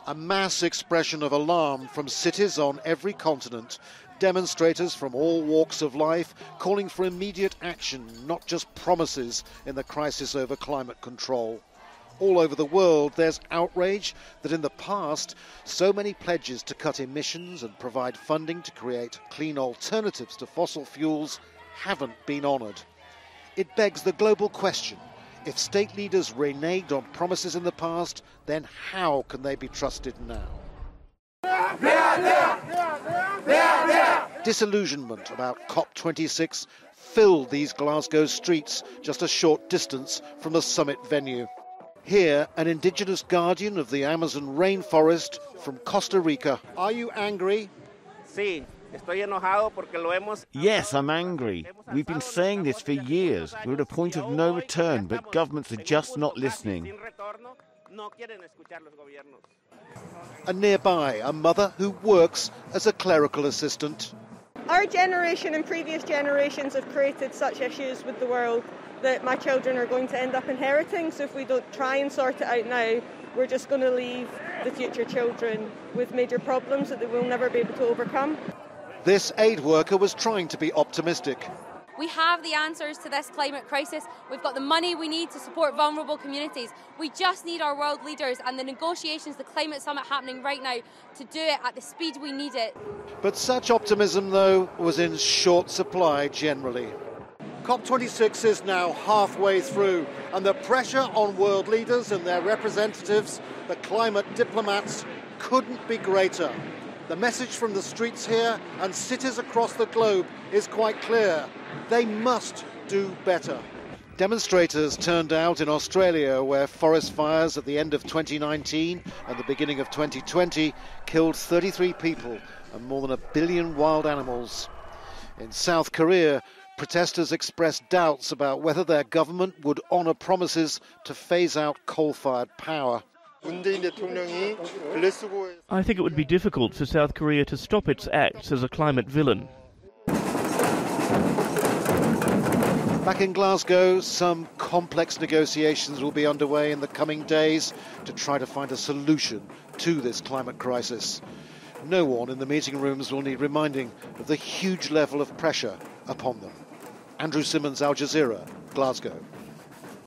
A mass expression of alarm from cities on every continent. Demonstrators from all walks of life calling for immediate action, not just promises in the crisis over climate control. All over the world, there's outrage that in the past, so many pledges to cut emissions and provide funding to create clean alternatives to fossil fuels haven't been honoured. It begs the global question. If state leaders reneged on promises in the past, then how can they be trusted now? Disillusionment about COP26 filled these Glasgow streets just a short distance from the summit venue. Here, an indigenous guardian of the Amazon rainforest from Costa Rica. Are you angry? Sí. Yes, I'm angry. We've been saying this for years. We're at a point of no return, but governments are just not listening. And nearby, a mother who works as a clerical assistant. Our generation and previous generations have created such issues with the world that my children are going to end up inheriting. So if we don't try and sort it out now, we're just going to leave the future children with major problems that they will never be able to overcome. This aid worker was trying to be optimistic. We have the answers to this climate crisis. We've got the money we need to support vulnerable communities. We just need our world leaders and the negotiations, the climate summit happening right now, to do it at the speed we need it. But such optimism, though, was in short supply generally. COP26 is now halfway through, and the pressure on world leaders and their representatives, the climate diplomats, couldn't be greater. The message from the streets here and cities across the globe is quite clear. They must do better. Demonstrators turned out in Australia, where forest fires at the end of 2019 and the beginning of 2020 killed 33 people and more than 1 billion wild animals. In South Korea, protesters expressed doubts about whether their government would honour promises to phase out coal-fired power. I think it would be difficult for South Korea to stop its acts as a climate villain. Back in Glasgow, some complex negotiations will be underway in the coming days to try to find a solution to this climate crisis. No one in the meeting rooms will need reminding of the huge level of pressure upon them. Andrew Simmons, Al Jazeera, Glasgow.